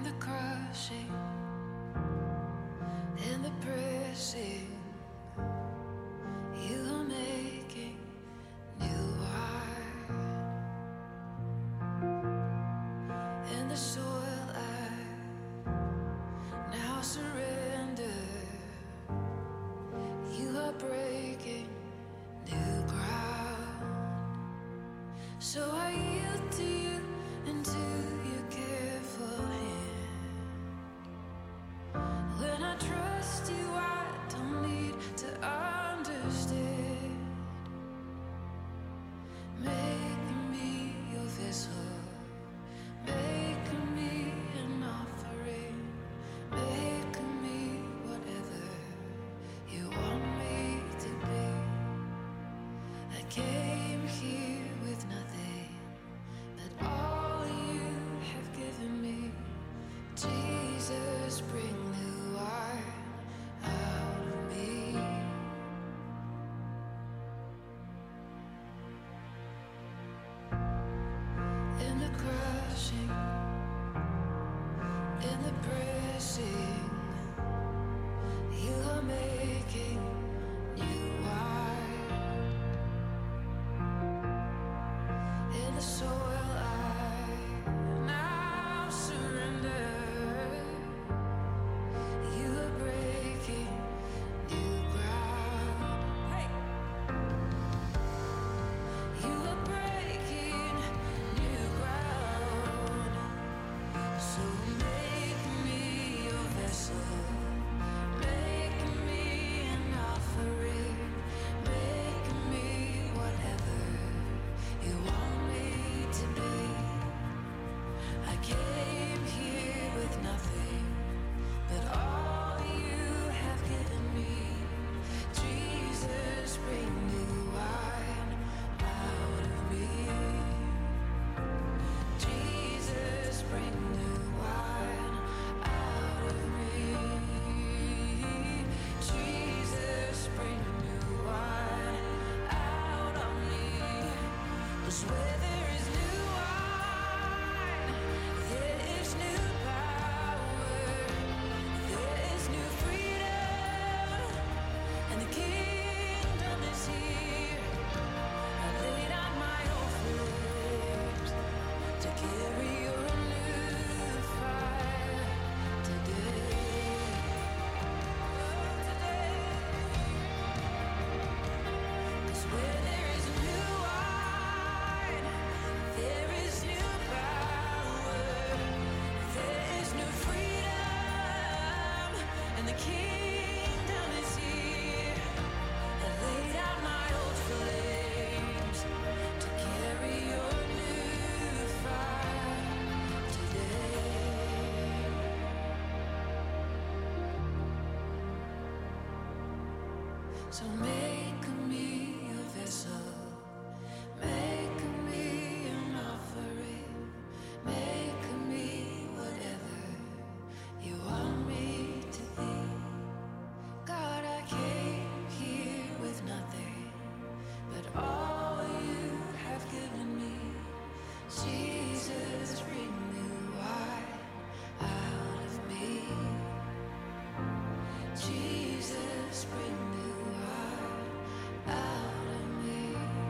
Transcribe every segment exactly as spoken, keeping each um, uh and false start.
Jesus, bring new wine out of me.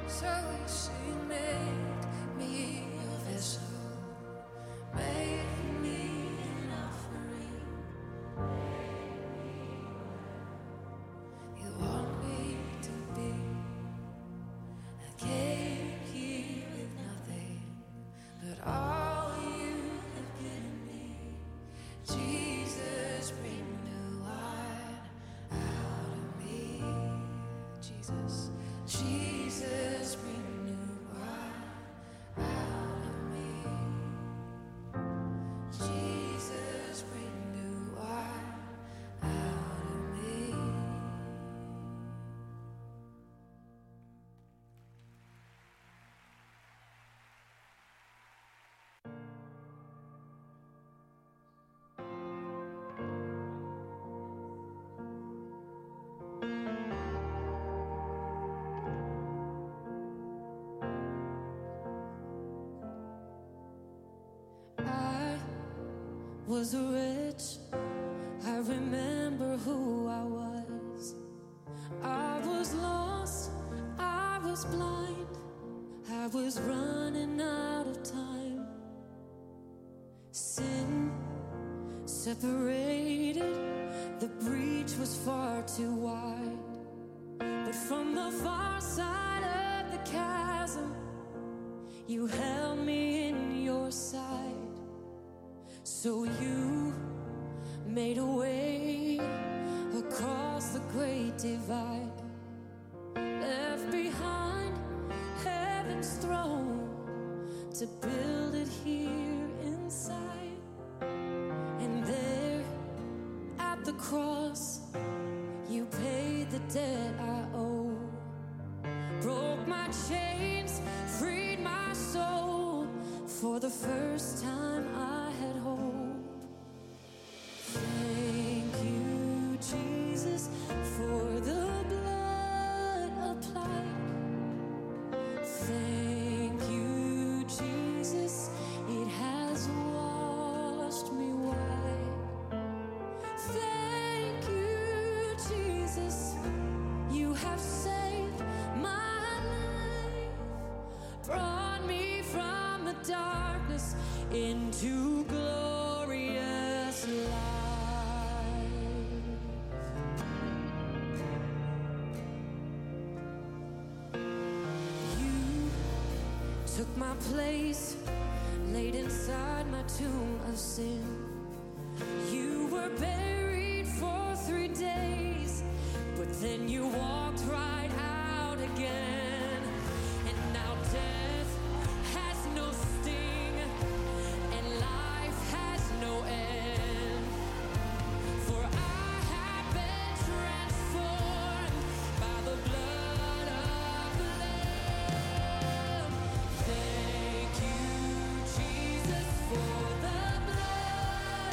So she made me a vessel, made me an offering. You want me to be. I came here with nothing, but all you have given me. Jesus, bring new wine out of me. Jesus, Jesus, bring new wine out of me. Jesus, bring new wine out of me. I was rich, I remember who I was. I was lost, I was blind, I was running out of time. Sin separated, the breach was far too wide. But from the far side of the chasm, you held me in your side. So you made a way across the great divide, left behind heaven's throne to build it here inside. And there at the cross, you paid the debt I owe, broke my chains, freed my soul. For the first time I had hope. Thank you, Jesus, for the blood applied. Thank you, Jesus, it has washed me white. Thank you, Jesus, you have saved my life, brought me from the darkness into glorious light. You took my place, laid inside my tomb of sin. You were buried for three days, but then you walked right out again. And now death has no sting, and life has no end. For I have been transformed by the blood of the Lamb. Thank you, Jesus, for the blood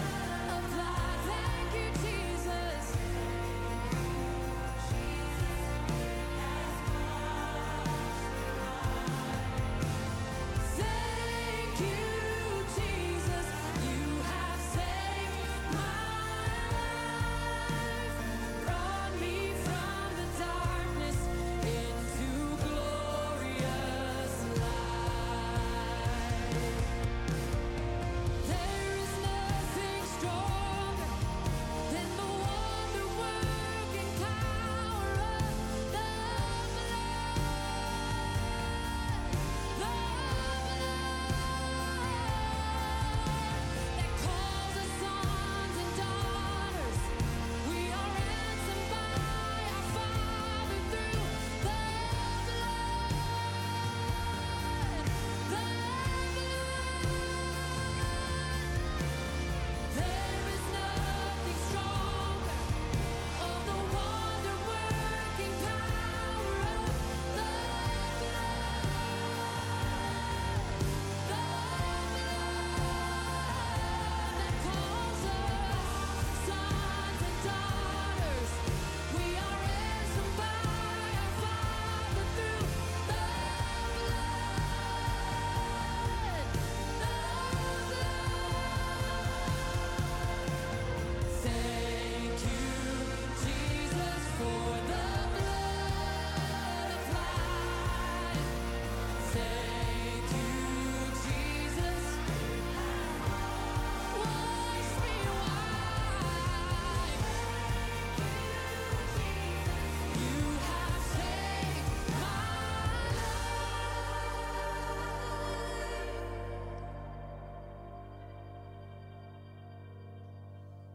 applied. Thank you, Jesus.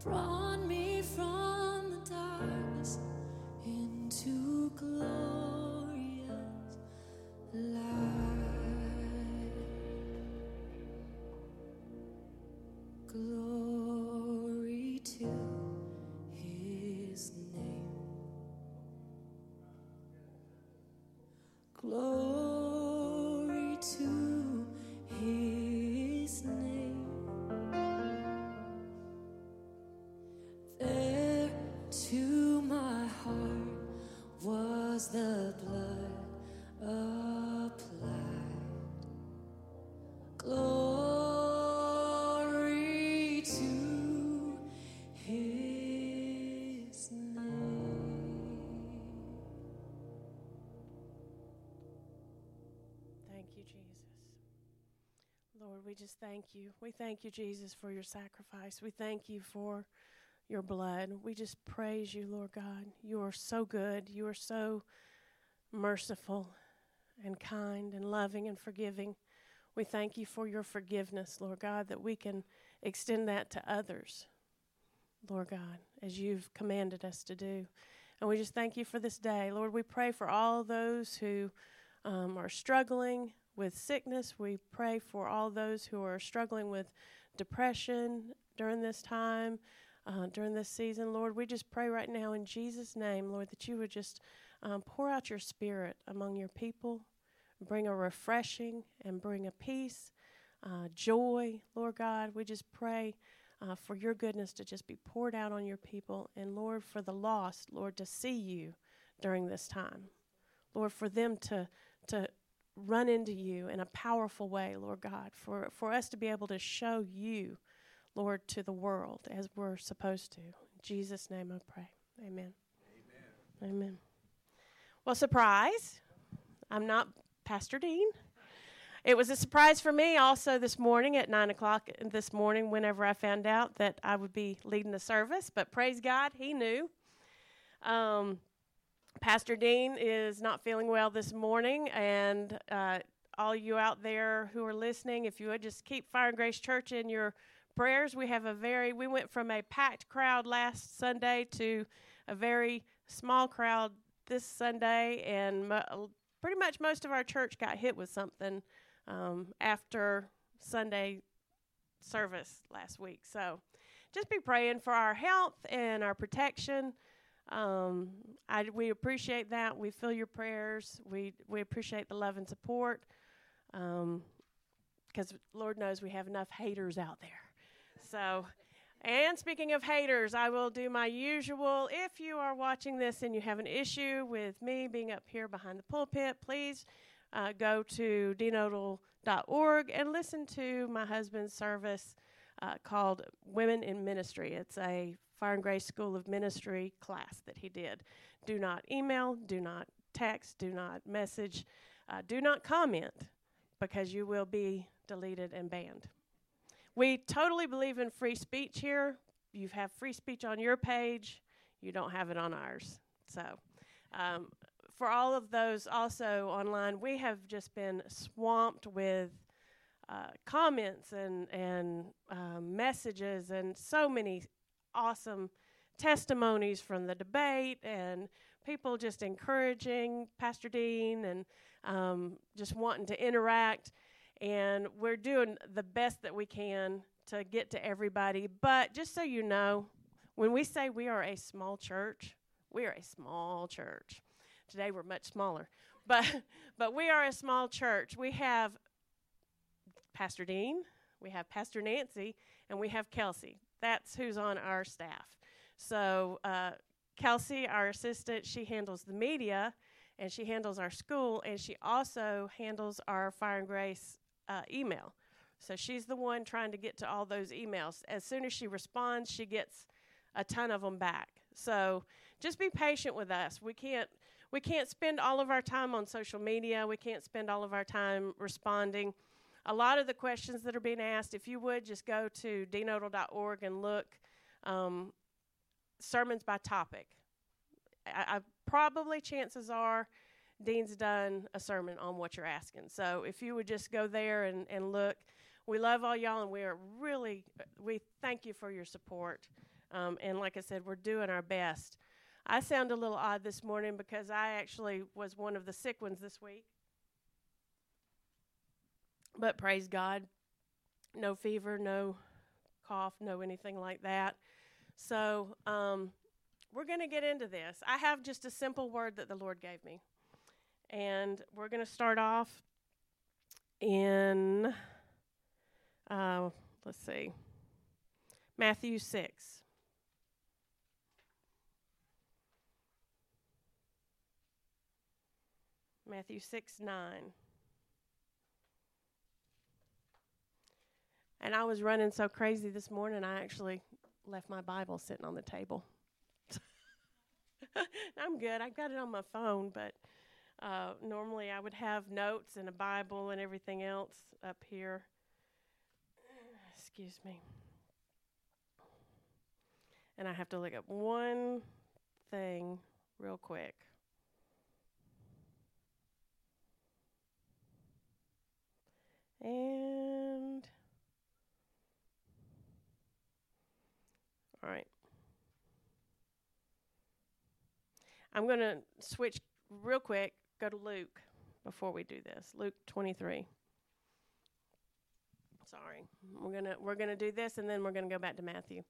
brought me from the darkness into glorious light. Glory to his name. Glory to his name. There to my heart was the blood applied. Glory to his name. Thank you, Jesus. Lord, we just thank you. We thank you, Jesus, for your sacrifice. We thank you for your blood. We just praise you, Lord God. You are so good. You are so merciful and kind and loving and forgiving. We thank you for your forgiveness, Lord God, that we can extend that to others, Lord God, as you've commanded us to do. And we just thank you for this day. Lord, we pray for all those who um, are struggling with sickness. We pray for all those who are struggling with depression during this time, uh, during this season. Lord, we just pray right now in Jesus' name, Lord, that you would just um, pour out your spirit among your people, bring a refreshing and bring a peace, uh, joy, Lord God. We just pray uh, for your goodness to just be poured out on your people. And, Lord, for the lost, Lord, to see you during this time. Lord, for them to to run into you in a powerful way, Lord God, for, for us to be able to show you, Lord, to the world as we're supposed to. In Jesus' name I pray. Amen. Amen. Amen. Well, surprise, I'm not Pastor Dean. It was a surprise for me also this morning at nine o'clock this morning whenever I found out that I would be leading the service, but praise God, he knew. Um, Pastor Dean is not feeling well this morning, and uh, all you out there who are listening, if you would just keep Fire and Grace Church in your prayers. We have a very, we went from a packed crowd last Sunday to a very small crowd this Sunday, and mo- pretty much most of our church got hit with something um, after Sunday service last week. So just be praying for our health and our protection. Um, I, we appreciate that. We feel your prayers. We we appreciate the love and support, um, because Lord knows we have enough haters out there. So, and speaking of haters, I will do my usual. If you are watching this and you have an issue with me being up here behind the pulpit, please uh, go to d nodal dot org and listen to my husband's service uh, called Women in Ministry. It's a Fire and Grace School of Ministry class that he did. Do not email, do not text, do not message, uh, do not comment, because you will be deleted and banned. We totally believe in free speech here. You have free speech on your page. You don't have it on ours. So um, for all of those also online, we have just been swamped with uh, comments and, and uh, messages and so many awesome testimonies from the debate, and people just encouraging Pastor Dean and um, just wanting to interact. And we're doing the best that we can to get to everybody. But just so you know, when we say we are a small church, we are a small church. Today we're much smaller. But but we are a small church. We have Pastor Dean, we have Pastor Nancy, and we have Kelsey. That's who's on our staff. So uh, Kelsey, our assistant, she handles the media, and she handles our school, and she also handles our Fire and Grace uh, email. So she's the one trying to get to all those emails. As soon as she responds, she gets a ton of them back. So just be patient with us. We can't we can't spend all of our time on social media. We can't spend all of our time responding. A lot of the questions that are being asked, if you would just go to d nodal dot org and look um, sermons by topic. I, I probably, chances are, Dean's done a sermon on what you're asking. So if you would just go there and, and look. We love all y'all, and we are really, we thank you for your support. Um, and like I said, we're doing our best. I sound a little odd this morning because I actually was one of the sick ones this week. But praise God, no fever, no cough, no anything like that. So um, we're going to get into this. I have just a simple word that the Lord gave me. And we're going to start off in, uh, let's see, Matthew six. Matthew six, nine. And I was running so crazy this morning, I actually left my Bible sitting on the table. I'm good. I got it on my phone, but uh, normally I would have notes and a Bible and everything else up here. Excuse me. And I have to look up one thing real quick. And, all right. I'm going to switch real quick, go to Luke before we do this. Luke twenty-three. Sorry. We're going to we're going to do this, and then we're going to go back to Matthew.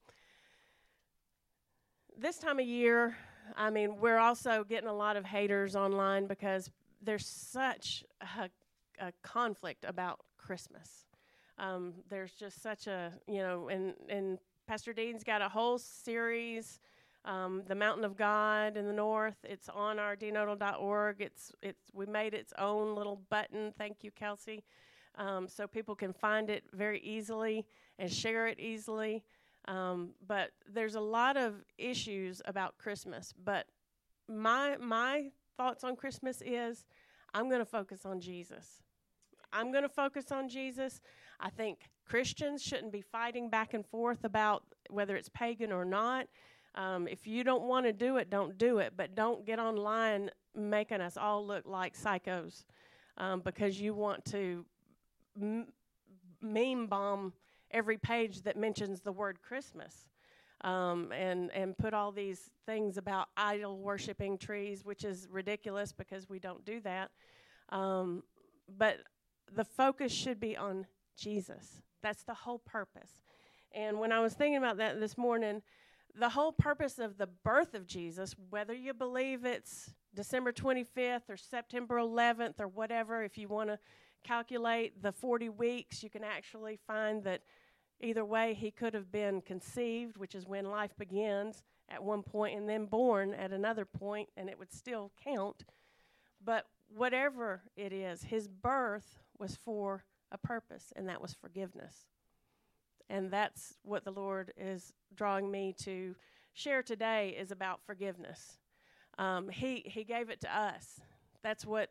This time of year, I mean, we're also getting a lot of haters online because there's such a, a conflict about Christmas. Um, there's just such a, you know, and, and Pastor Dean's got a whole series, um, The Mountain of God in the North. It's on our d nodal dot org. It's, it's, we made its own little button. Thank you, Kelsey. Um, so people can find it very easily and share it easily. Um, but there's a lot of issues about Christmas. But my my thoughts on Christmas is I'm going to focus on Jesus. I'm going to focus on Jesus. I think Christians shouldn't be fighting back and forth about whether it's pagan or not. Um, if you don't want to do it, don't do it. But don't get online making us all look like psychos um, because you want to m- meme bomb every page that mentions the word Christmas um, and, and put all these things about idol worshiping trees, which is ridiculous because we don't do that. Um, but the focus should be on Jesus. That's the whole purpose. And when I was thinking about that this morning, the whole purpose of the birth of Jesus, whether you believe it's December twenty-fifth or September eleventh or whatever, if you want to calculate the forty weeks, you can actually find that either way he could have been conceived, which is when life begins at one point, and then born at another point, and it would still count. But whatever it is, his birth was for a purpose, and that was forgiveness. And that's what the Lord is drawing me to share today is about forgiveness. Um, he, he gave it to us. That's what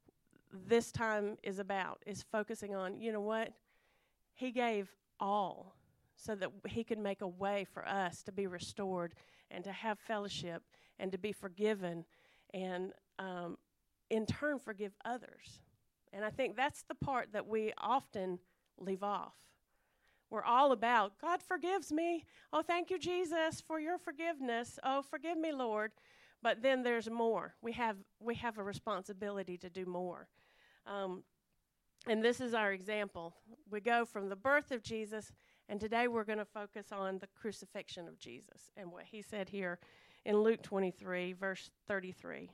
this time is about, is focusing on, you know what? He gave all so that he could make a way for us to be restored and to have fellowship and to be forgiven and um, in turn forgive others. And I think that's the part that we often leave off. We're all about, God forgives me. Oh, thank you, Jesus, for your forgiveness. Oh, forgive me, Lord. But then there's more. We have we have a responsibility to do more. Um, and this is our example. We go from the birth of Jesus, and today we're going to focus on the crucifixion of Jesus and what he said here in Luke twenty-three, verse thirty-three.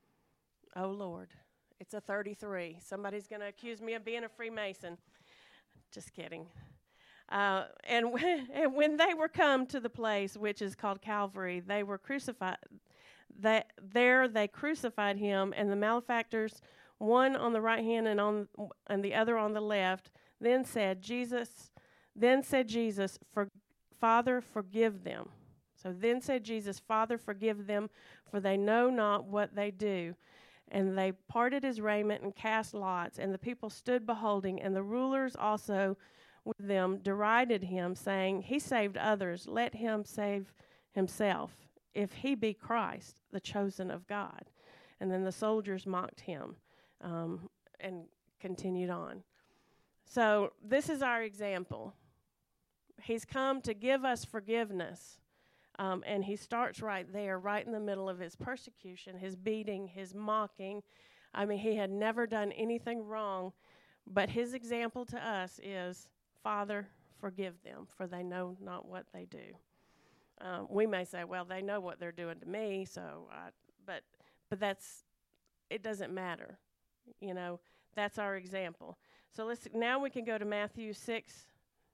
Oh, Lord. It's a thirty-three. Somebody's going to accuse me of being a Freemason. Just kidding. Uh, and, when, and when they were come to the place which is called Calvary, they were crucified. That there they crucified him, and the malefactors, one on the right hand and on and the other on the left, then said, Jesus, then said Jesus, for, Father, forgive them. So then said Jesus, Father, forgive them, for they know not what they do. And they parted his raiment and cast lots, and the people stood beholding, and the rulers also with them derided him, saying, He saved others, let him save himself, if he be Christ, the chosen of God. And then the soldiers mocked him um, and continued on. So this is our example. He's come to give us forgiveness. Um, and he starts right there, right in the middle of his persecution, his beating, his mocking. I mean, he had never done anything wrong, but his example to us is, Father, forgive them, for they know not what they do. Um, we may say, well, they know what they're doing to me, so I, but but that's, it doesn't matter. You know, that's our example. So let's now we can go to Matthew six,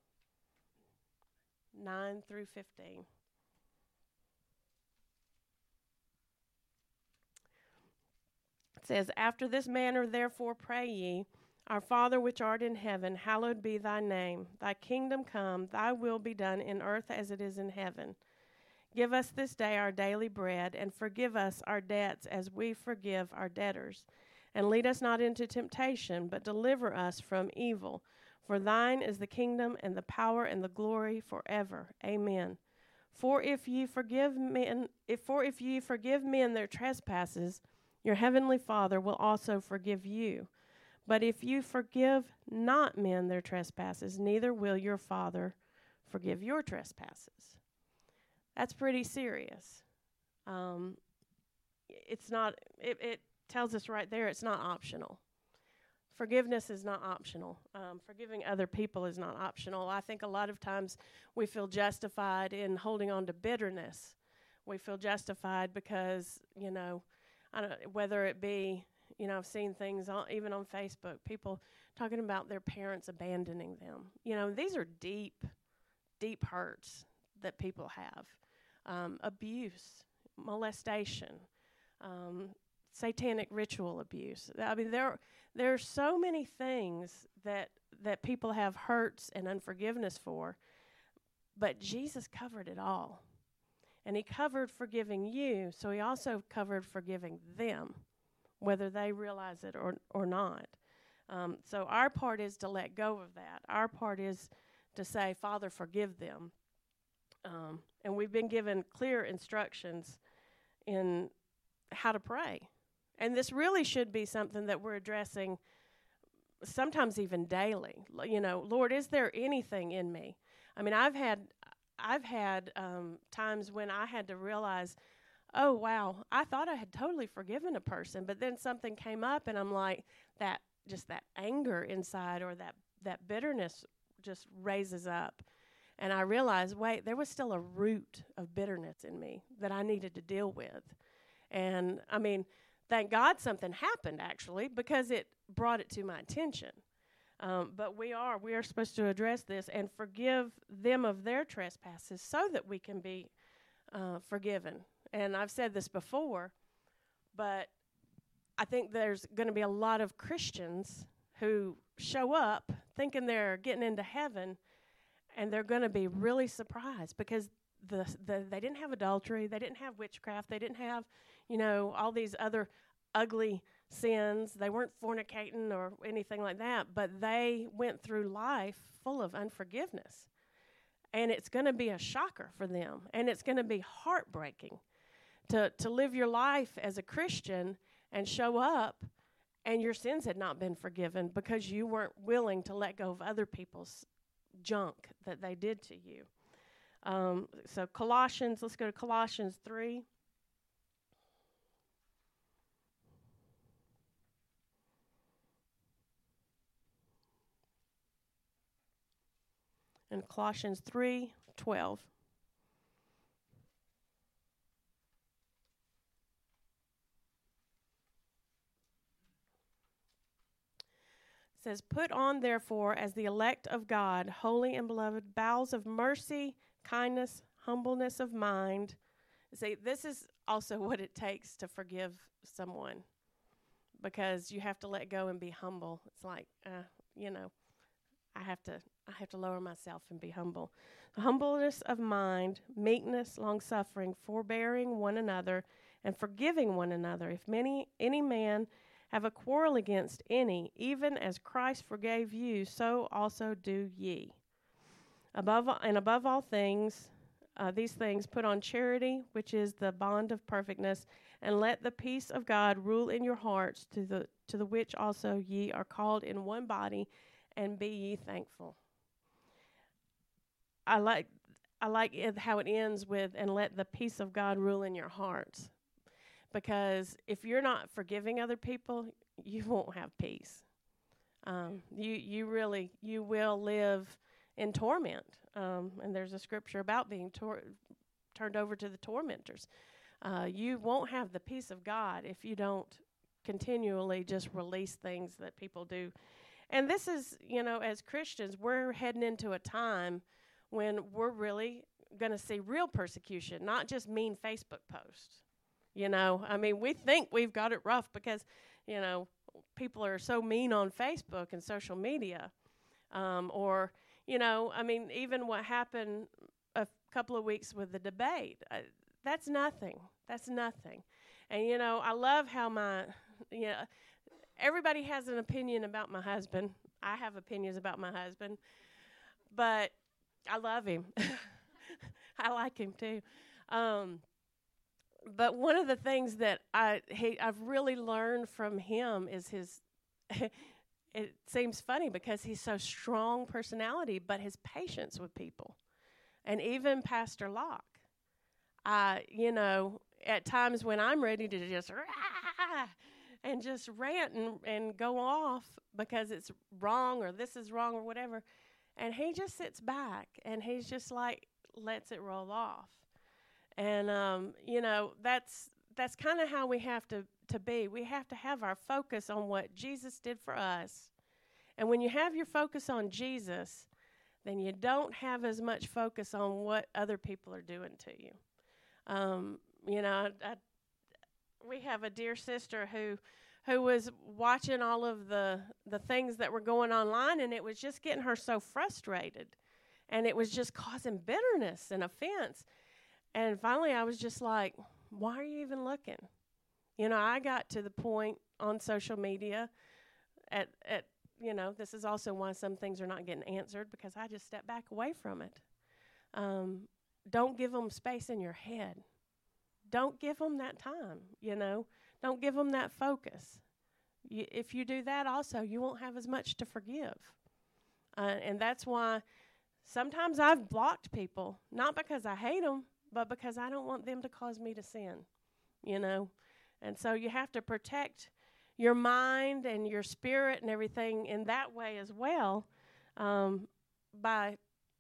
nine through fifteen. It says, after this manner therefore pray ye, our Father which art in heaven, hallowed be thy name. Thy kingdom come, thy will be done in earth as it is in heaven. Give us this day our daily bread, and forgive us our debts as we forgive our debtors. And lead us not into temptation, but deliver us from evil. For thine is the kingdom and the power and the glory forever. Amen. For if ye forgive men, if for if ye forgive men their trespasses, your heavenly Father will also forgive you. But if you forgive not men their trespasses, neither will your Father forgive your trespasses. That's pretty serious. Um, it's not, it, it tells us right there it's not optional. Forgiveness is not optional. Um, forgiving other people is not optional. I think a lot of times we feel justified in holding on to bitterness. We feel justified because, you know, I don't, whether it be, you know, I've seen things on, even on Facebook, people talking about their parents abandoning them. You know, these are deep, deep hurts that people have. Um, abuse, molestation, um, satanic ritual abuse. I mean, there there are so many things that that people have hurts and unforgiveness for, but Jesus covered it all. And he covered forgiving you, so he also covered forgiving them, whether they realize it or, or not. Um, so our part is to let go of that. Our part is to say, Father, forgive them. Um, and we've been given clear instructions in how to pray. And this really should be something that we're addressing sometimes even daily. You know, Lord, is there anything in me? I mean, I've had I've had um, times when I had to realize, oh, wow, I thought I had totally forgiven a person, but then something came up and I'm like, that just that anger inside or that, that bitterness just raises up. And I realized, wait, there was still a root of bitterness in me that I needed to deal with. And, I mean, thank God something happened, actually, because it brought it to my attention. Um, but we are, we are supposed to address this and forgive them of their trespasses so that we can be uh, forgiven. And I've said this before, but I think there's going to be a lot of Christians who show up thinking they're getting into heaven, and they're going to be really surprised because the, the they didn't have adultery, they didn't have witchcraft, they didn't have, you know, all these other ugly sins. They weren't fornicating or anything like that, but they went through life full of unforgiveness. And it's going to be a shocker for them, and it's going to be heartbreaking to, to live your life as a Christian and show up and your sins had not been forgiven because you weren't willing to let go of other people's junk that they did to you. Um, so Colossians, let's go to Colossians three. And Colossians three twelve. It says, put on, therefore, as the elect of God, holy and beloved, bowels of mercy, kindness, humbleness of mind. See, this is also what it takes to forgive someone, because you have to let go and be humble. It's like, uh, you know, I have to I have to lower myself and be humble. Humbleness of mind, meekness, long-suffering, forbearing one another, and forgiving one another. If many any man have a quarrel against any, even as Christ forgave you, so also do ye. Above and above all things, uh, these things put on charity, which is the bond of perfectness, and let the peace of God rule in your hearts, to the to the which also ye are called in one body, and be ye thankful. I like I like it, how it ends with, and let the peace of God rule in your hearts. Because if you're not forgiving other people, you won't have peace. Um, you you really, you will live in torment. Um, and there's a scripture about being tor- turned over to the tormentors. Uh, you won't have the peace of God if you don't continually just release things that people do. And this is, you know, as Christians, we're heading into a time when we're really going to see real persecution, not just mean Facebook posts. You know, I mean, we think we've got it rough because, you know, people are so mean on Facebook and social media. Um, or, you know, I mean, even what happened a couple of weeks with the debate, uh, that's nothing. That's nothing. And, you know, I love how my, you know, everybody has an opinion about my husband. I have opinions about my husband. But I love him. I like him, too. Um But one of the things that I he, I've really learned from him is his, it seems funny because he's so strong personality, but his patience with people. And even Pastor Locke, uh, you know, at times when I'm ready to just rah, and just rant and, and go off because it's wrong or this is wrong or whatever, and he just sits back and he's just like, lets it roll off. And, um, you know, that's that's kind of how we have to, to be. We have to have our focus on what Jesus did for us. And when you have your focus on Jesus, then you don't have as much focus on what other people are doing to you. Um, you know, I, I, we have a dear sister who who was watching all of the, the things that were going online, and it was just getting her so frustrated. And it was just causing bitterness and offense. And finally, I was just like, why are you even looking? You know, I got to the point on social media at, at you know, this is also why some things are not getting answered, because I just step back away from it. Um, don't give them space in your head. Don't give them that time, you know. Don't give them that focus. You, if you do that also, you won't have as much to forgive. Uh, and that's why sometimes I've blocked people, not because I hate them, but because I don't want them to cause me to sin, you know. And so you have to protect your mind and your spirit and everything in that way as well, um, by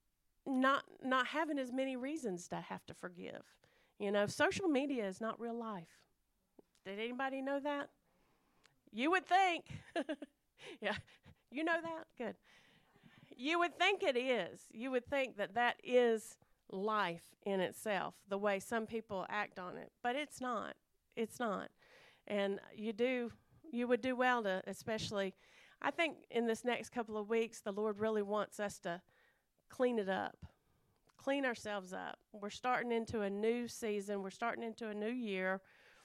not not having as many reasons to have to forgive. You know, social media is not real life. Did anybody know that? You would think. Yeah, you know that? Good. You would think it is. You would think that that is life in itself, the way some people act on it. But it's not. It's not. And you do, you would do well to, especially, I think in this next couple of weeks, the Lord really wants us to clean it up, clean ourselves up. We're starting into a new season. We're starting into a new year,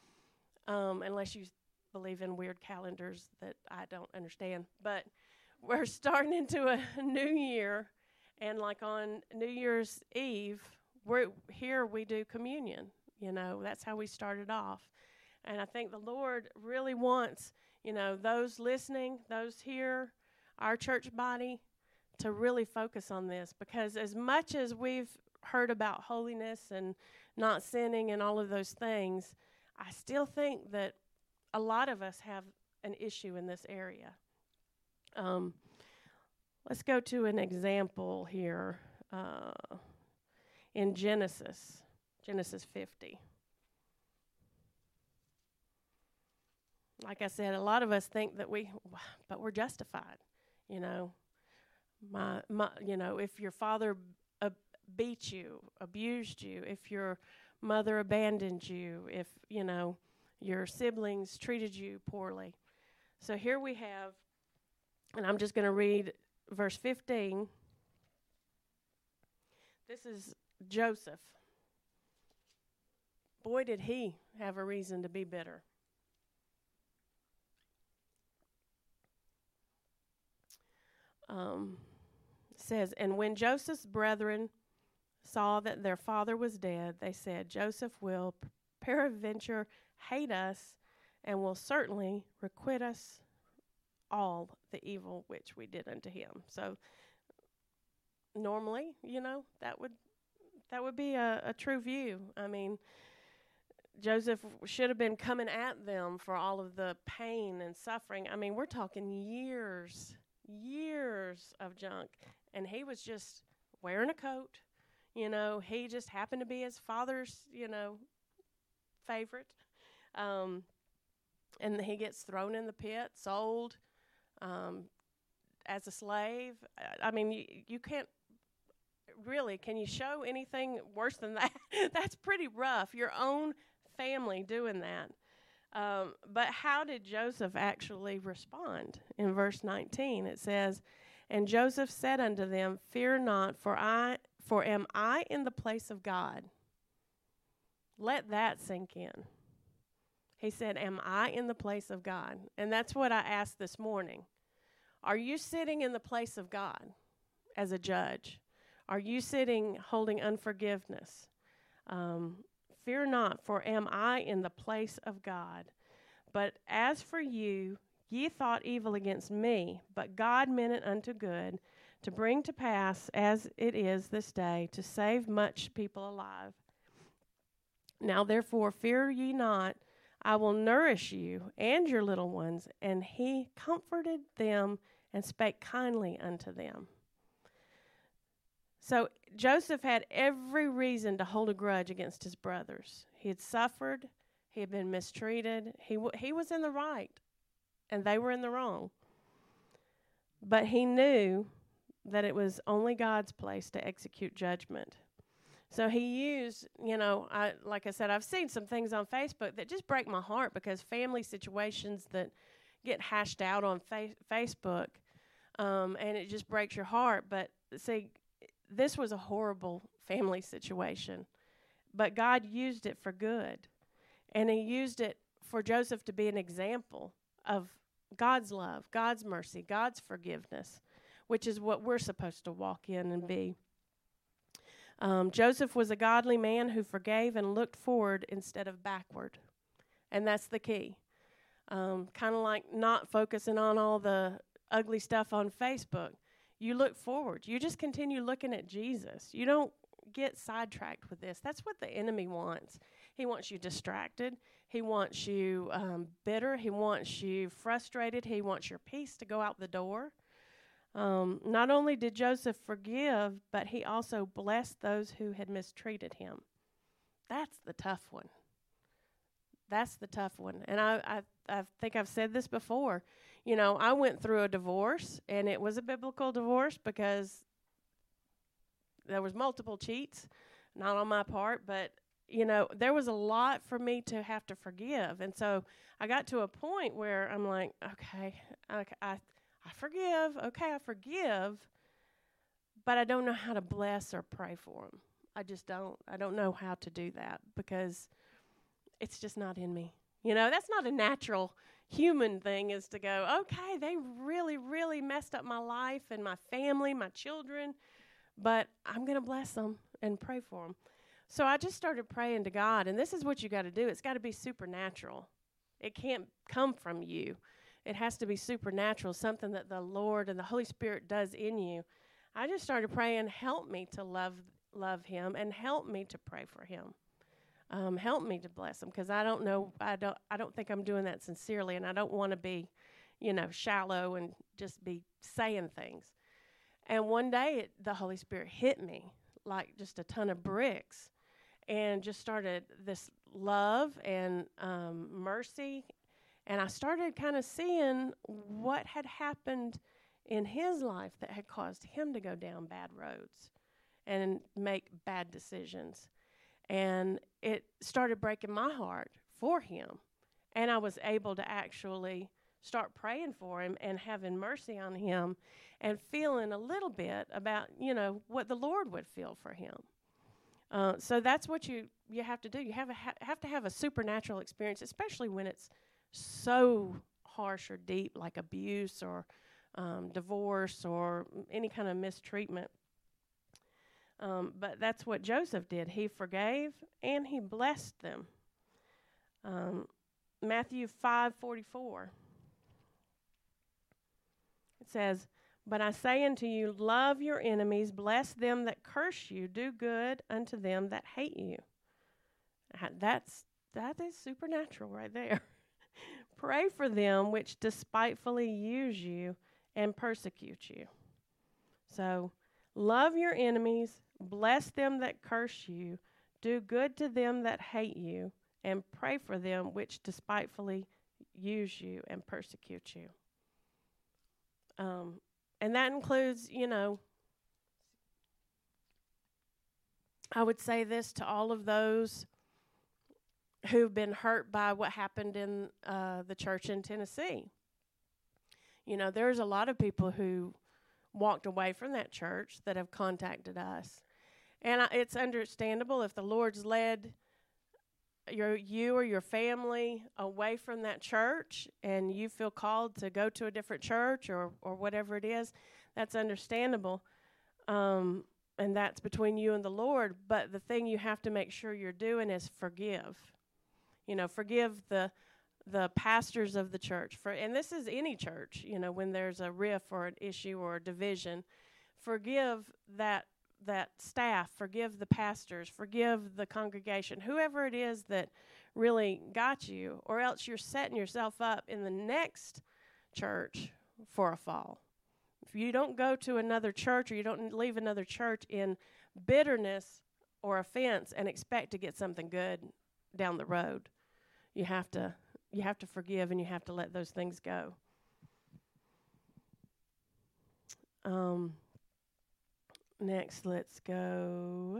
um, unless you believe in weird calendars that I don't understand. But we're starting into a new year, and like on New Year's Eve, we're here we do communion. You know, that's how we started off. And I think the Lord really wants, you know, those listening, those here, our church body, to really focus on this. Because as much as we've heard about holiness and not sinning and all of those things, I still think that a lot of us have an issue in this area. Um, let's go to an example here uh, in Genesis, Genesis fifty. Like I said, a lot of us think that we, but we're justified. You know, my, my you know, if your father uh, beat you, abused you, if your mother abandoned you, if, you know, your siblings treated you poorly. So here we have, and I'm just going to read verse fifteen. This is Joseph. Boy, did he have a reason to be bitter. Um, says, and when Joseph's brethren saw that their father was dead, they said, Joseph will peradventure hate us and will certainly requite us all the evil which we did unto him. So normally, you know, that would that would be a, a true view. I mean, Joseph should have been coming at them for all of the pain and suffering. I mean, we're talking years, years of junk. And he was just wearing a coat. You know, he just happened to be his father's, you know, favorite. Um, and he gets thrown in the pit, sold um, as a slave. I mean, you, you can't really, can you show anything worse than that? That's pretty rough. Your own family doing that. Um, but how did Joseph actually respond? In verse nineteen, it says, "And Joseph said unto them, Fear not, for I, for am I in the place of God?" Let that sink in. He said, "Am I in the place of God?" And that's what I asked this morning. Are you sitting in the place of God as a judge? Are you sitting holding unforgiveness? Um, Fear not, for am I in the place of God? But as for you, ye thought evil against me, but God meant it unto good, to bring to pass, as it is this day, to save much people alive. Now therefore fear ye not, I will nourish you and your little ones. And he comforted them and spake kindly unto them. So Joseph had every reason to hold a grudge against his brothers. He had suffered. He had been mistreated. He w- he was in the right, and they were in the wrong. But he knew that it was only God's place to execute judgment. So he used, you know, I, like I said, I've seen some things on Facebook that just break my heart because family situations that get hashed out on fa- Facebook, um, and it just breaks your heart. But see, this was a horrible family situation, but God used it for good. And he used it for Joseph to be an example of God's love, God's mercy, God's forgiveness, which is what we're supposed to walk in and be. Um, Joseph was a godly man who forgave and looked forward instead of backward. And that's the key. Um, kind of like not focusing on all the ugly stuff on Facebook. You look forward. You just continue looking at Jesus. You don't get sidetracked with this. That's what the enemy wants. He wants you distracted. He wants you um, bitter. He wants you frustrated. He wants your peace to go out the door. Um, not only did Joseph forgive, but he also blessed those who had mistreated him. That's the tough one. That's the tough one. And I, I, I think I've said this before. You know, I went through a divorce, and it was a biblical divorce because there was multiple cheats, not on my part, but, you know, there was a lot for me to have to forgive. And so I got to a point where I'm like, okay, I, I, I forgive. Okay, I forgive, but I don't know how to bless or pray for them. I just don't. I don't know how to do that because it's just not in me. You know, that's not a natural human thing is to go, okay, they really, really messed up my life and my family, my children, but I'm going to bless them and pray for them. So I just started praying to God, and this is what you got to do. It's got to be supernatural. It can't come from you. It has to be supernatural, something that the Lord and the Holy Spirit does in you. I just started praying, help me to love love him and help me to pray for him. Um, help me to bless him, because I don't know, I don't, I don't think I'm doing that sincerely, and I don't want to be, you know, shallow and just be saying things. And one day, it, the Holy Spirit hit me like just a ton of bricks, and just started this love and um, mercy, and I started kind of seeing what had happened in his life that had caused him to go down bad roads and make bad decisions. And it started breaking my heart for him. And I was able to actually start praying for him and having mercy on him and feeling a little bit about, you know, what the Lord would feel for him. Uh, so that's what you, you have to do. You have, a, ha- have to have a supernatural experience, especially when it's so harsh or deep, like abuse or um, divorce or any kind of mistreatment. Um, but that's what Joseph did. He forgave and he blessed them. Um, Matthew five forty-four. It says, But I say unto you, love your enemies, bless them that curse you, do good unto them that hate you. That's that is supernatural right there. Pray for them which despitefully use you and persecute you. So, love your enemies, bless them that curse you, do good to them that hate you, and pray for them which despitefully use you and persecute you. Um, and that includes, you know, I would say this to all of those who've been hurt by what happened in uh, the church in Tennessee. You know, there's a lot of people who walked away from that church that have contacted us. And I, it's understandable if the Lord's led your you or your family away from that church and you feel called to go to a different church or, or whatever it is, that's understandable. Um, and that's between you and the Lord. But the thing you have to make sure you're doing is forgive. You know, forgive the the pastors of the church. For and this is any church, you know, when there's a riff or an issue or a division, forgive that that staff, forgive the pastors, forgive the congregation, whoever it is that really got you, or else you're setting yourself up in the next church for a fall. If you don't go to another church or you don't leave another church in bitterness or offense and expect to get something good down the road, you have to you have to forgive and you have to let those things go. Um. Next, let's go.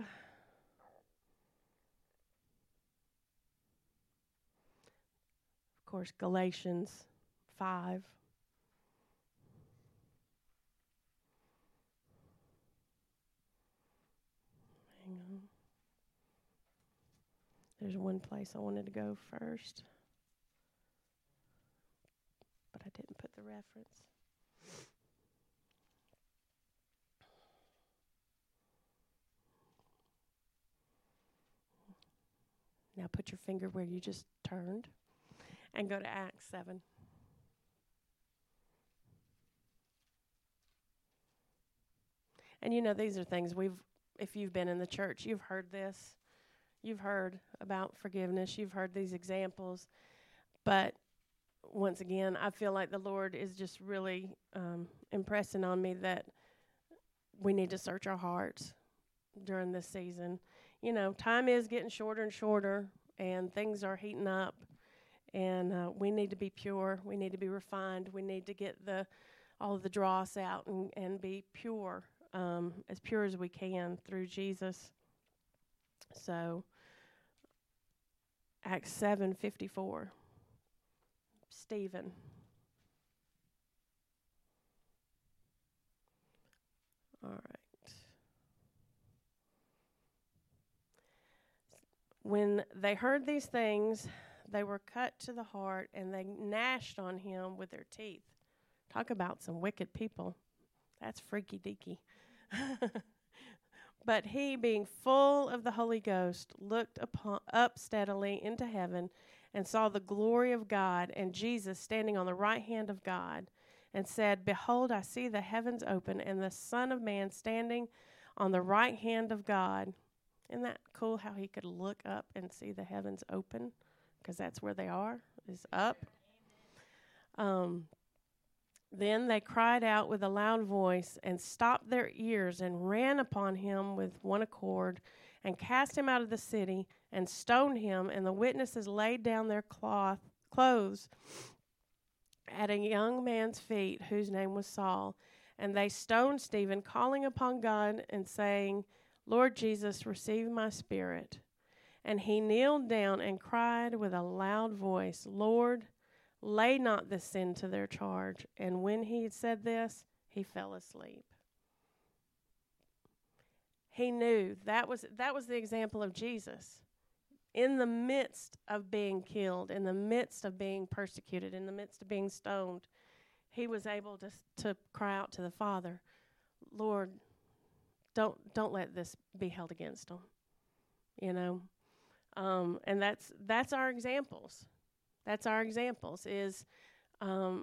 Of course, Galatians five. Hang on. There's one place I wanted to go first, but I didn't put the reference. Now put your finger where you just turned and go to Acts seven. And you know, these are things we've, if you've been in the church, you've heard this. You've heard about forgiveness. You've heard these examples. But once again, I feel like the Lord is just really um, impressing on me that we need to search our hearts during this season. You know, time is getting shorter and shorter, and things are heating up, and uh, we need to be pure. We need to be refined. We need to get the all of the dross out and, and be pure, um, as pure as we can through Jesus. So, Acts seven fifty-four. Stephen. All right. When they heard these things, they were cut to the heart, and they gnashed on him with their teeth. Talk about some wicked people. That's freaky deaky. But he, being full of the Holy Ghost, looked upon, up steadily into heaven and saw the glory of God and Jesus standing on the right hand of God, and said, Behold, I see the heavens open and the Son of Man standing on the right hand of God. Isn't that cool how he could look up and see the heavens open? Because that's where they are, is up. Um, then they cried out with a loud voice and stopped their ears and ran upon him with one accord and cast him out of the city and stoned him. And the witnesses laid down their cloth, clothes at a young man's feet whose name was Saul. And they stoned Stephen, calling upon God and saying, Lord Jesus, receive my spirit. And he kneeled down and cried with a loud voice, Lord, lay not this sin to their charge. And when he had said this, he fell asleep. He knew that was that was the example of Jesus. In the midst of being killed, in the midst of being persecuted, in the midst of being stoned, he was able to to cry out to the Father, Lord, Don't don't let this be held against them, you know, um, and that's that's our examples. That's our examples. Is um,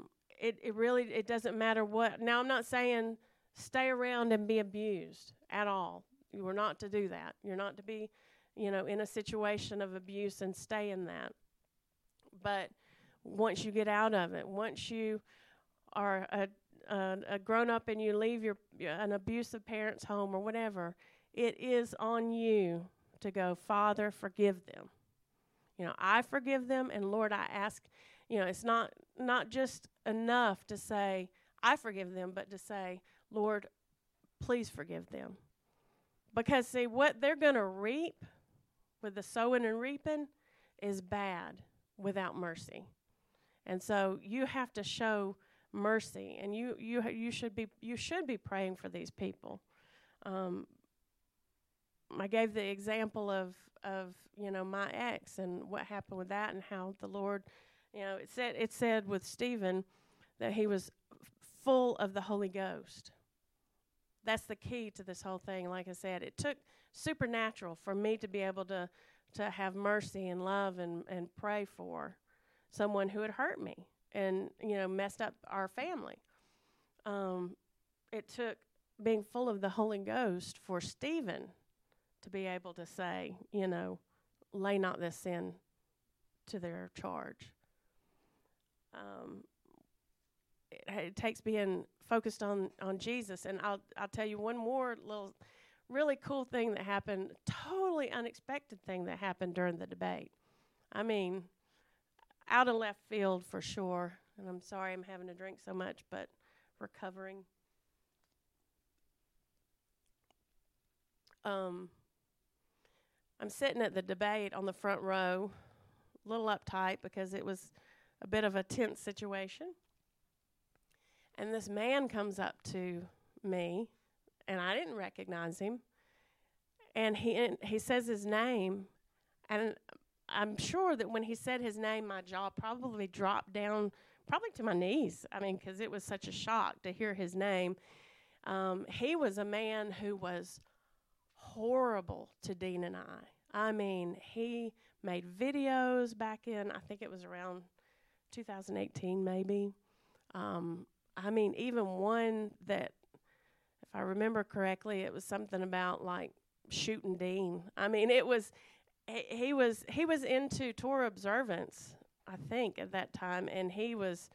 it, it really, it doesn't matter what. Now, I'm not saying stay around and be abused at all. You are not to do that. You're not to be, you know, in a situation of abuse and stay in that. But once you get out of it, once you are a, a, a grown-up and you leave your an abusive parent's home or whatever, it is on you to go, Father, forgive them. You know, I forgive them, and Lord, I ask, you know, it's not not just enough to say, I forgive them, but to say, Lord, please forgive them. Because, see, what they're going to reap with the sowing and reaping is bad without mercy. And so you have to show mercy, and you you you should be you should be praying for these people. Um, I gave the example of of you know my ex and what happened with that, and how the Lord, you know, it said it said with Stephen that he was f- full of the Holy Ghost. That's the key to this whole thing. Like I said, it took supernatural for me to be able to to have mercy and love and and pray for someone who had hurt me and, you know, messed up our family. Um, it took being full of the Holy Ghost for Stephen to be able to say, you know, lay not this sin to their charge. Um, it, it takes being focused on, on Jesus. And I'll I'll tell you one more little really cool thing that happened, totally unexpected thing that happened during the debate. I mean, out of left field for sure. And I'm sorry I'm having to drink so much, but recovering. Um, I'm sitting at the debate on the front row, a little uptight because it was a bit of a tense situation. And this man comes up to me, and I didn't recognize him. And he and he says his name, and I'm sure that when he said his name, my jaw probably dropped down, probably to my knees. I mean, because it was such a shock to hear his name. Um, he was a man who was horrible to Dean and I. I mean, he made videos back in, I think it was around two thousand eighteen maybe. Um, I mean, even one that, if I remember correctly, it was something about like shooting Dean. I mean, it was... He, he was he was into Torah observance, I think, at that time, and he was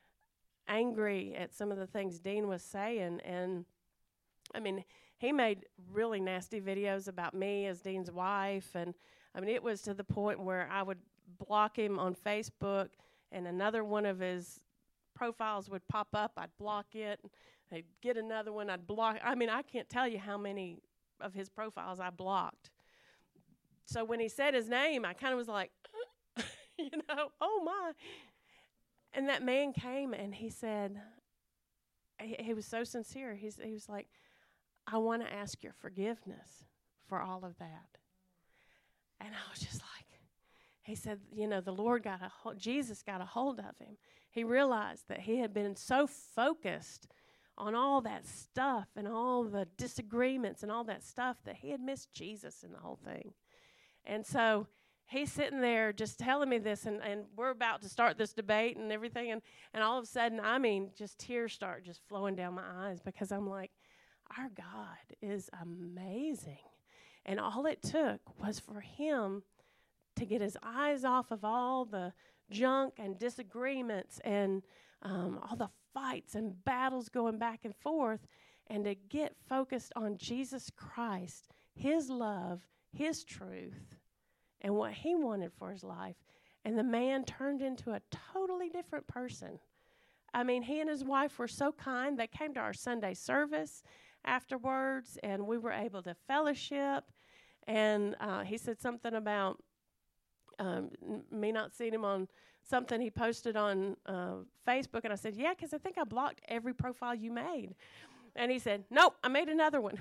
angry at some of the things Dean was saying. And, I mean, he made really nasty videos about me as Dean's wife. And, I mean, it was to the point where I would block him on Facebook, and another one of his profiles would pop up. I'd block it. I'd get another one. I'd block. I mean, I can't tell you how many of his profiles I blocked. So when he said his name, I kind of was like, you know, oh, my. And that man came, and he said, he, he was so sincere. He's, he was like, I want to ask your forgiveness for all of that. And I was just like, he said, you know, the Lord got a hold, Jesus got a hold of him. He realized that he had been so focused on all that stuff and all the disagreements and all that stuff that he had missed Jesus in the whole thing. And so he's sitting there just telling me this, and, and we're about to start this debate and everything, and, and all of a sudden, I mean, just tears start just flowing down my eyes because I'm like, our God is amazing. And all it took was for him to get his eyes off of all the junk and disagreements and um, all the fights and battles going back and forth, and to get focused on Jesus Christ, his love, his truth, and what he wanted for his life. And the man turned into a totally different person. I mean, he and his wife were so kind. They came to our Sunday service afterwards, and we were able to fellowship. And uh, he said something about um, n- me not seeing him on something he posted on uh, Facebook. And I said, yeah, because I think I blocked every profile you made. And he said, nope, I made another one.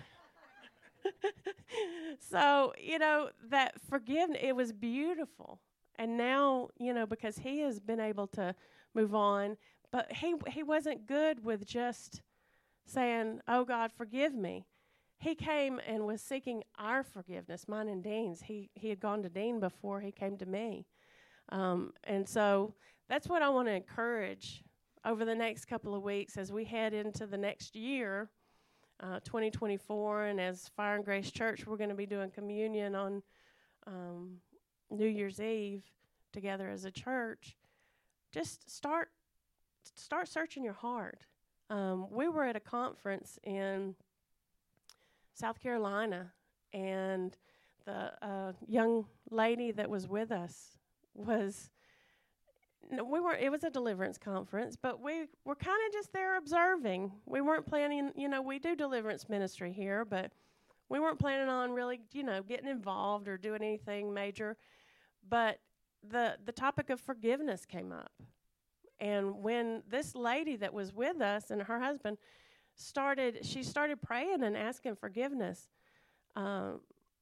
So, you know, that forgiveness, it was beautiful. And now, you know, because he has been able to move on, but he he wasn't good with just saying, oh, God, forgive me. He came and was seeking our forgiveness, mine and Dean's. He, he had gone to Dean before he came to me. Um, and so that's what I want to encourage over the next couple of weeks, as we head into the next year, uh, twenty twenty-four, and as Fire and Grace Church, we're going to be doing communion on um, New Year's Eve together as a church. Just start start searching your heart. Um, we were at a conference in South Carolina, and the uh, young lady that was with us was, no, we weren't, it was a deliverance conference, but we were kind of just there observing. We weren't planning, you know, we do deliverance ministry here, but we weren't planning on really, you know, getting involved or doing anything major. But the the topic of forgiveness came up. And when this lady that was with us and her husband started, she started praying and asking forgiveness, um,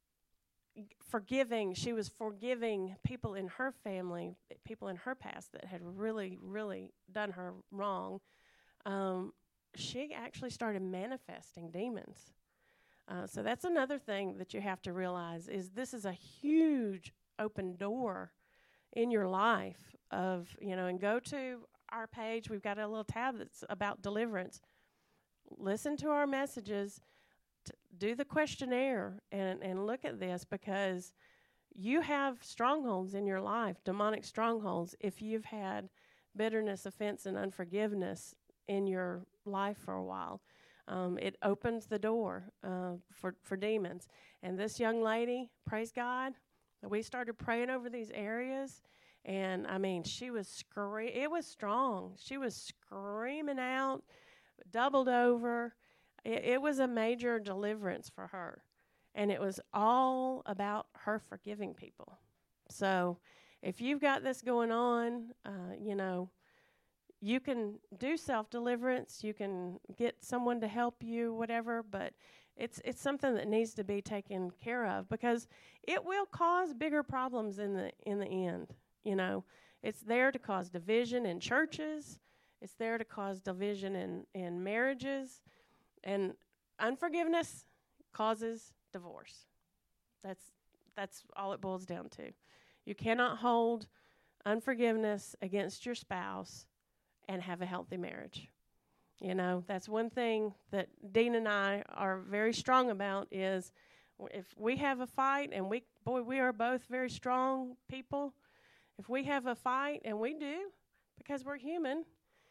forgiving, she was forgiving people in her family, people in her past that had really, really done her wrong. Um, she actually started manifesting demons. Uh, so that's another thing that you have to realize is this is a huge open door in your life of, you know, and go to our page. We've got a little tab that's about deliverance. Listen to our messages, t- do the questionnaire, and, and look at this, because you have strongholds in your life, demonic strongholds, if you've had bitterness, offense, and unforgiveness in your life for a while. Um, it opens the door uh, for, for demons. And this young lady, praise God, we started praying over these areas, and, I mean, she was scre- it was strong. She was screaming out, doubled over. It, it was a major deliverance for her, and it was all about her forgiving people. So if you've got this going on, uh, you know, you can do self-deliverance. You can get someone to help you, whatever, but it's it's something that needs to be taken care of, because it will cause bigger problems in the in the end. You know, it's there to cause division in churches. It's there to cause division in, in marriages. And unforgiveness causes divorce. That's that's all it boils down to. You cannot hold unforgiveness against your spouse and have a healthy marriage. You know, that's one thing that Dean and I are very strong about is if we have a fight, and we, boy, we are both very strong people. If we have a fight, and we do, because we're human,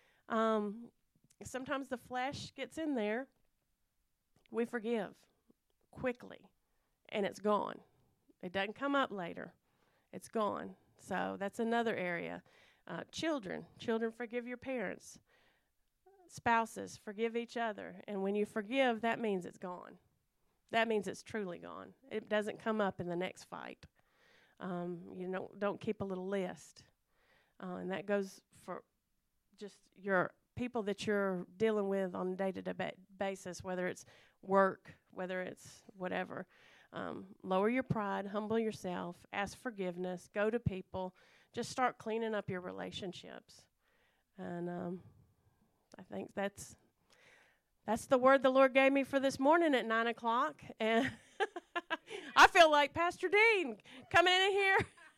um, sometimes the flesh gets in there, we forgive quickly, and it's gone. It doesn't come up later. It's gone. So that's another area. Uh, children, children forgive your parents. Spouses, forgive each other. And when you forgive, that means it's gone. That means it's truly gone. It doesn't come up in the next fight. Um, you know, don't keep a little list. Uh, and that goes for just your people that you're dealing with on a day-to-day ba- basis, whether it's work, whether it's whatever. Um, lower your pride, humble yourself, ask forgiveness, go to people. Just start cleaning up your relationships. And um, I think that's that's the word the Lord gave me for this morning at nine o'clock. And I feel like Pastor Dean coming in here.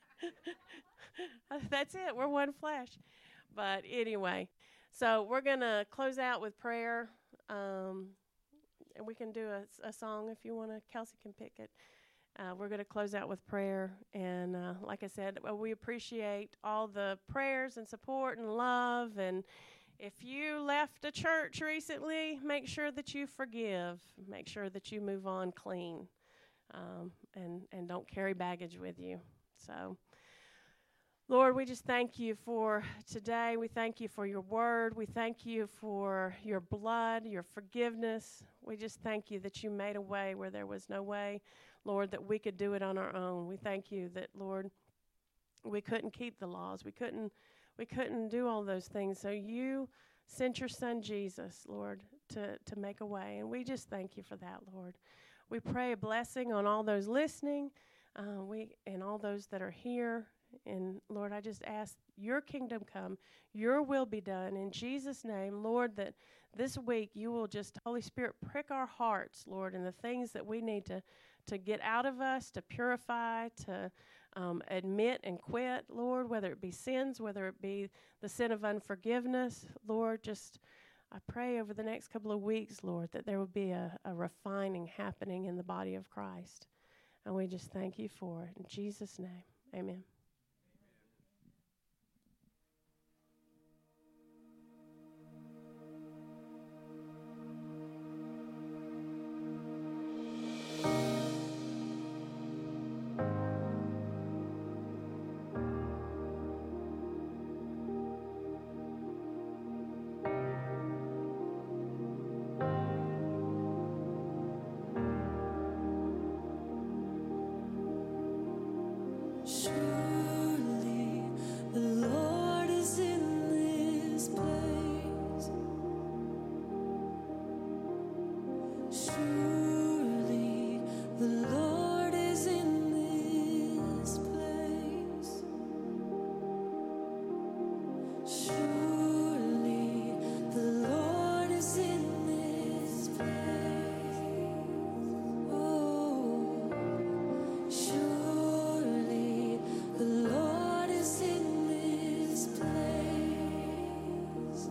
That's it. We're one flesh. But anyway, so we're going to close out with prayer. Um, and we can do a, a song if you want to. Kelsey can pick it. Uh, we're going to close out with prayer. And uh, like I said, well, we appreciate all the prayers and support and love. And if you left a church recently, make sure that you forgive. Make sure that you move on clean, um, and, and don't carry baggage with you. So, Lord, we just thank you for today. We thank you for your word. We thank you for your blood, your forgiveness. We just thank you that you made a way where there was no way, Lord, that we could do it on our own. We thank you that, Lord, we couldn't keep the laws. We couldn't we couldn't do all those things. So you sent your son Jesus, Lord, to, to make a way. And we just thank you for that, Lord. We pray a blessing on all those listening, uh, we and all those that are here. And, Lord, I just ask your kingdom come, your will be done. In Jesus' name, Lord, that this week you will just, Holy Spirit, prick our hearts, Lord, and the things that we need to, to get out of us, to purify, to um, admit and quit, Lord, whether it be sins, whether it be the sin of unforgiveness. Lord, just I pray over the next couple of weeks, Lord, that there will be a, a refining happening in the body of Christ. And we just thank you for it. In Jesus' name, amen. Surely the Lord is in this place. Surely the Lord is in this place. Surely the Lord is in this place. Oh, surely the Lord is in this place.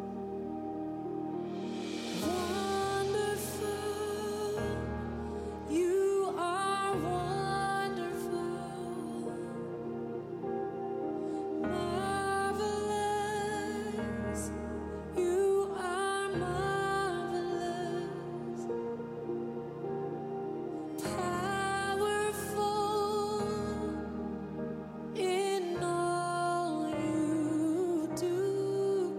Wonderful, you are wonderful. Marvelous, you are marvelous. Powerful in all you do.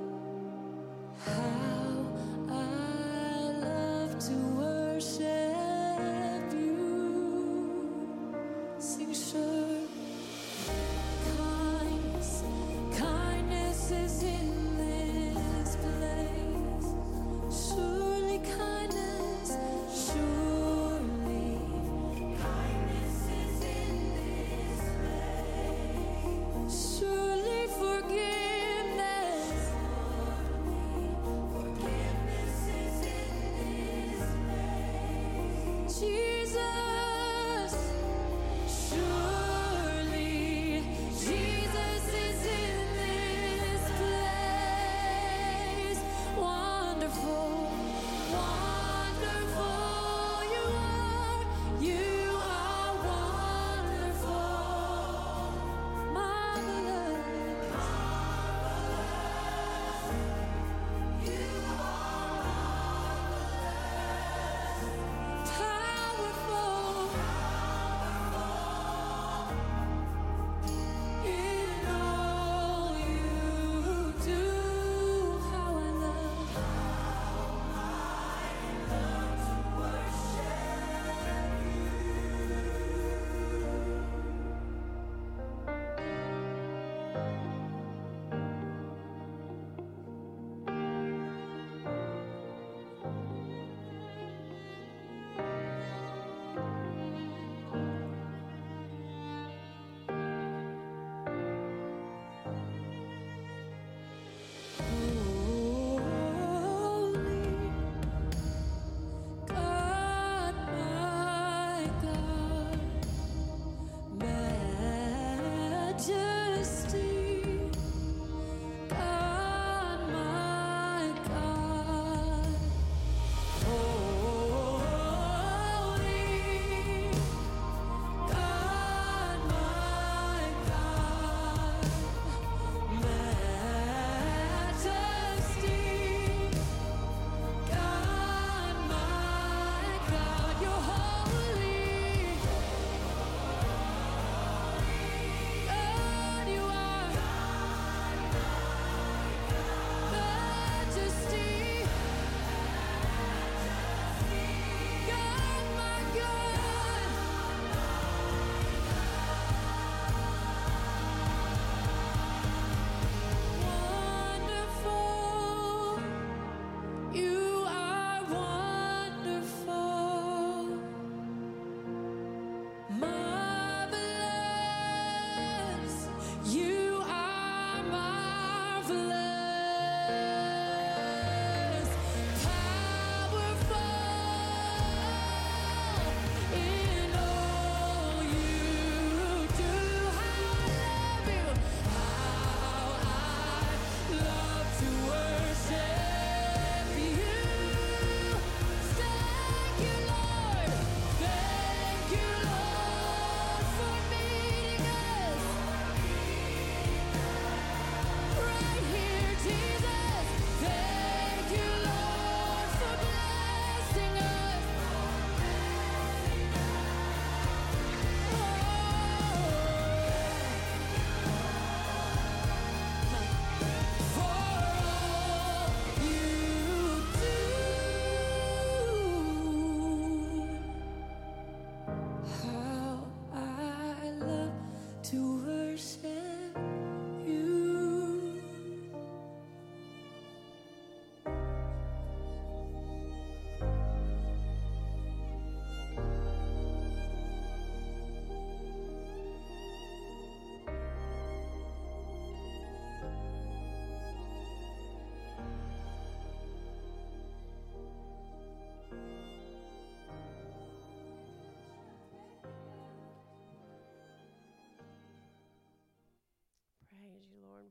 How I love to worship you. Sing sure. Kindness, kindness is in this place. Surely kindness, surely kindness is in this place. Surely forgiveness, forgiveness is in this place. Jesus, surely Jesus is in this place. Wonderful, wonderful you are. You are wonderful. Marvelous. You are marvelous. Powerful.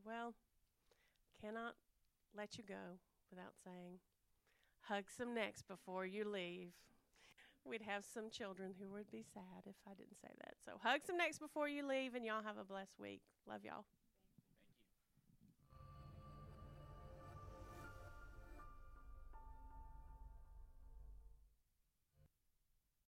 well, cannot let you go without saying, hug some necks before you leave. We'd have some children who would be sad if I didn't say that. So hug some necks before you leave, and y'all have a blessed week. Love y'all.